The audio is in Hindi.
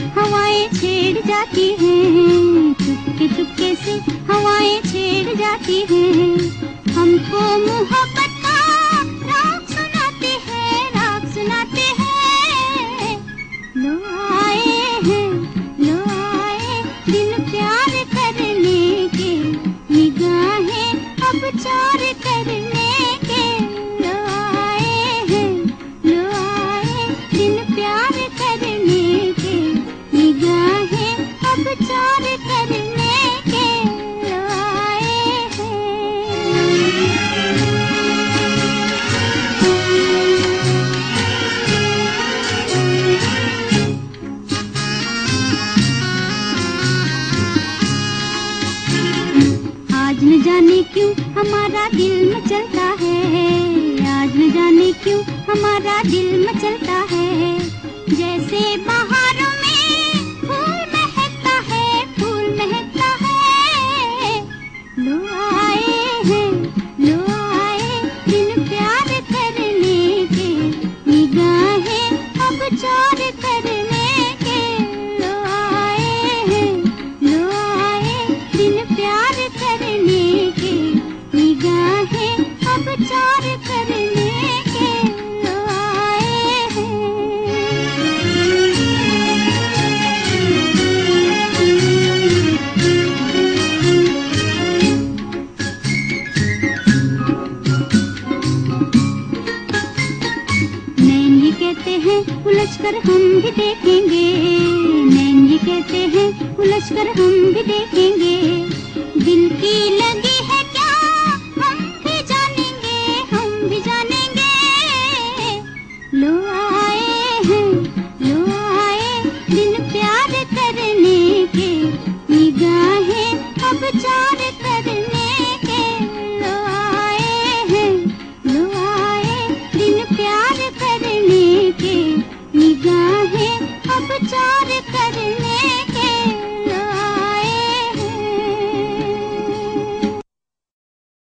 हवाएं छेड़ जाती हैं, चुपके चुपके से हवाएं छेड़ जाती हैं। हमको मोहब्बत का राग सुनाते हैं, राग सुनाते हैं। लो आए हैं, लो आए दिन प्यार करने के, निगाहें अब चार करने के। लो आए हैं, लो आए दिन प्यार करने के, निगाहें अब चार करने के। लो आए हैं। आज न जाने क्यों हमारा दिल मचलता है, आज न जाने क्यों हमारा दिल मचलता है। जैसे बहारों में फूल महकता है, फूल महकता है। लो आए हैं, लो आए दिन प्यार करने के, निगाहें अब चार करने के। लो आए हैं, लो आए दिन प्यार करने के, निगाहें अब चार करने के। लो आए हैं। नैन ये कहते हैं उलझ कर हम भी देखेंगे, नैन ये कहते हैं उलझ कर हम भी देखेंगे। दिल की लगी है क्या हम भी जानेंगे, हम भी जानेंगे। लो आए हैं, लो आए दिन प्यार करने के, निगाहें अब चार कर